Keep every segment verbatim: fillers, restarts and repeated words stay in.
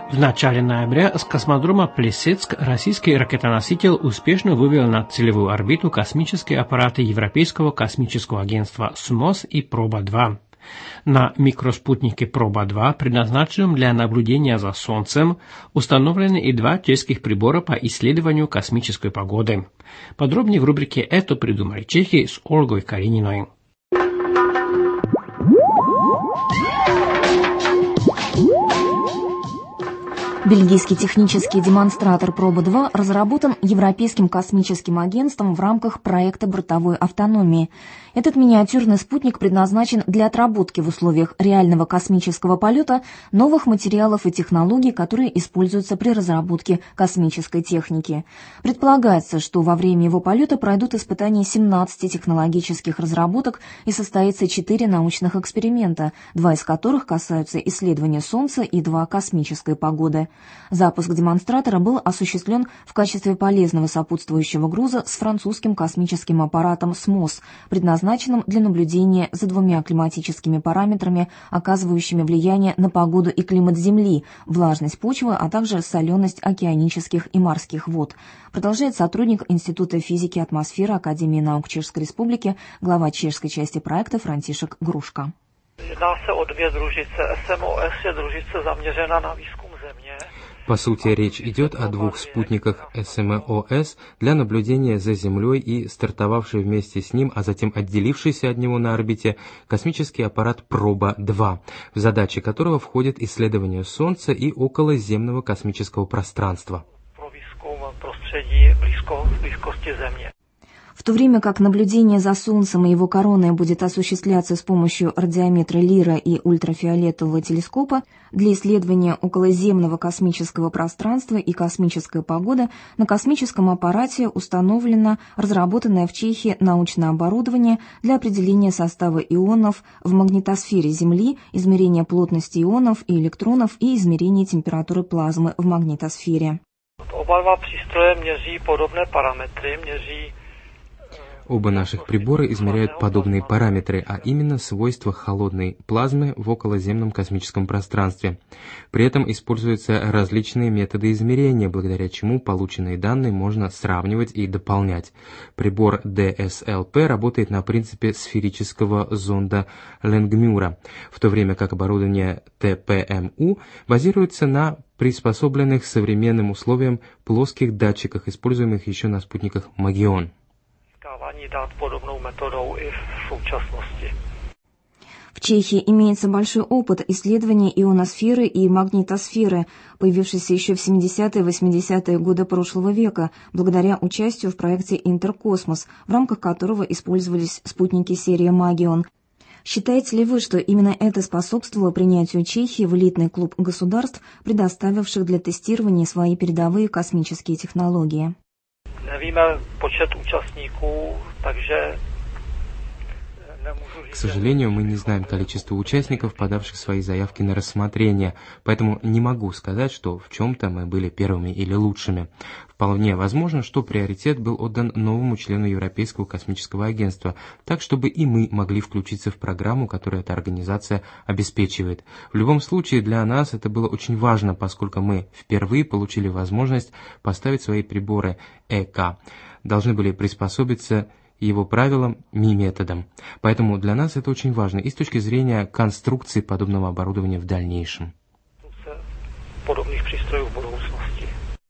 В начале ноября с космодрома Плесецк российский ракетоноситель успешно вывел на целевую орбиту космические аппараты Европейского космического агентства СМОС и Проба-два. На микроспутнике Проба-два, предназначенном для наблюдения за Солнцем, установлены и два чешских прибора по исследованию космической погоды. Подробнее в рубрике «Это придумали чехи» с Ольгой Карининой. Бельгийский технический демонстратор Проба-два разработан Европейским космическим агентством в рамках проекта бортовой автономии. Этот миниатюрный спутник предназначен для отработки в условиях реального космического полета новых материалов и технологий, которые используются при разработке космической техники. Предполагается, что во время его полета пройдут испытания семнадцати технологических разработок и состоится четыре научных эксперимента, два из которых касаются исследования Солнца и два космической погоды. Запуск демонстратора был осуществлен в качестве полезного сопутствующего груза с французским космическим аппаратом СМОС, предназначенным для наблюдения за двумя климатическими параметрами, оказывающими влияние на погоду и климат Земли, влажность почвы, а также соленость океанических и морских вод. Продолжает сотрудник Института физики атмосферы Академии наук Чешской Республики, глава чешской части проекта Франтишек Грушка. Jedná se o dvě družice. эс эм о эс je družice zaměřená na výzkum Země. По сути, речь идет о двух спутниках эс эм о эс для наблюдения за Землей и стартовавший вместе с ним, а затем отделившийся от него на орбите космический аппарат Проба-два, в задачи которого входит исследование Солнца и околоземного космического пространства. Pro výzkum prostředí blízko, blízkosti Země. В то время как наблюдение за Солнцем и его короной будет осуществляться с помощью радиометра Лира и ультрафиолетового телескопа, для исследования околоземного космического пространства и космической погоды на космическом аппарате установлено разработанное в Чехии научное оборудование для определения состава ионов в магнитосфере Земли, измерения плотности ионов и электронов и измерения температуры плазмы в магнитосфере. Оба два přístroje měří podobné parametry, měří Оба наших прибора измеряют подобные параметры, а именно свойства холодной плазмы в околоземном космическом пространстве. При этом используются различные методы измерения, благодаря чему полученные данные можно сравнивать и дополнять. Прибор ди эс эл пи работает на принципе сферического зонда Ленгмюра, в то время как оборудование тэ пэ эм у базируется на приспособленных современным условиям плоских датчиках, используемых еще на спутниках Магион. В Чехии имеется большой опыт исследования ионосферы и магнитосферы, появившийся еще в семидесятые и восьмидесятые годы прошлого века, благодаря участию в проекте «Интеркосмос», в рамках которого использовались спутники серии «Магион». Считаете ли вы, что именно это способствовало принятию Чехии в элитный клуб государств, предоставивших для тестирования свои передовые космические технологии? Nevíme počet účastníků, takže К сожалению, мы не знаем количество участников, подавших свои заявки на рассмотрение, поэтому не могу сказать, что в чем-то мы были первыми или лучшими. Вполне возможно, что приоритет был отдан новому члену Европейского космического агентства, так, чтобы и мы могли включиться в программу, которую эта организация обеспечивает. В любом случае, для нас это было очень важно, поскольку мы впервые получили возможность поставить свои приборы э ка, должны были приспособиться его правилам, ми-методам. Поэтому для нас это очень важно и с точки зрения конструкции подобного оборудования в дальнейшем. Подобных пристроев в будущности.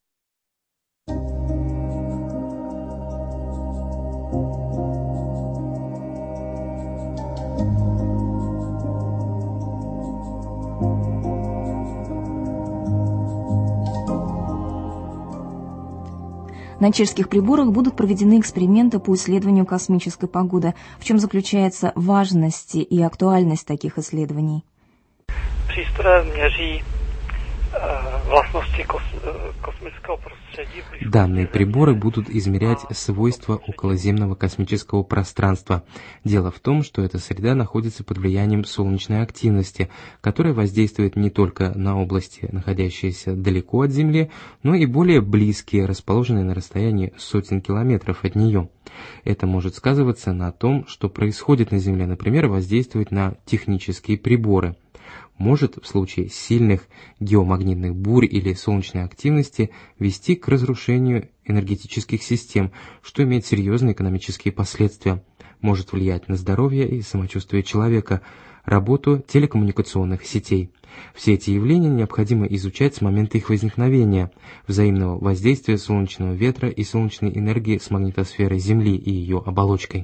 На чешских приборах будут проведены эксперименты по исследованию космической погоды. В чем заключается важность и актуальность таких исследований? Přístroje měří vlastnosti космического пространства. Данные приборы будут измерять свойства околоземного космического пространства. Дело в том, что эта среда находится под влиянием солнечной активности, которая воздействует не только на области, находящиеся далеко от Земли, но и более близкие, расположенные на расстоянии сотен километров от нее. Это может сказываться на том, что происходит на Земле, например, воздействовать на технические приборы. Может в случае сильных геомагнитных бурь или солнечной активности вести к разрушению энергетических систем, что имеет серьезные экономические последствия. Может влиять на здоровье и самочувствие человека, работу телекоммуникационных сетей. Все эти явления необходимо изучать с момента их возникновения, взаимного воздействия солнечного ветра и солнечной энергии с магнитосферой Земли и ее оболочкой.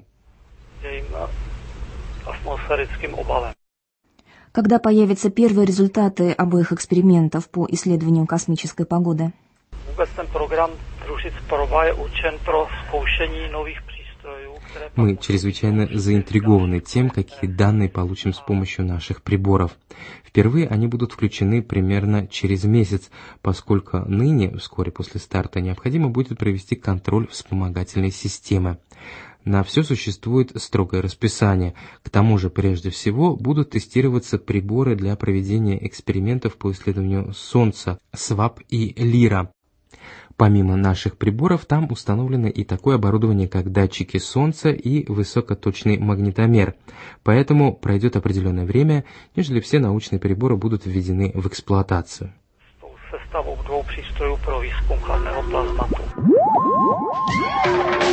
Когда появятся первые результаты обоих экспериментов по исследованию космической погоды? Мы чрезвычайно заинтригованы тем, какие данные получим с помощью наших приборов. Впервые они будут включены примерно через месяц, поскольку ныне, вскоре после старта, необходимо будет провести контроль вспомогательной системы. На все существует строгое расписание. К тому же, прежде всего, будут тестироваться приборы для проведения экспериментов по исследованию Солнца, СВАП и Лира. Помимо наших приборов, там установлено и такое оборудование, как датчики Солнца и высокоточный магнитомер. Поэтому пройдет определенное время, нежели все научные приборы будут введены в эксплуатацию. Составом двух пристроев про výzkum chladného plazmatu.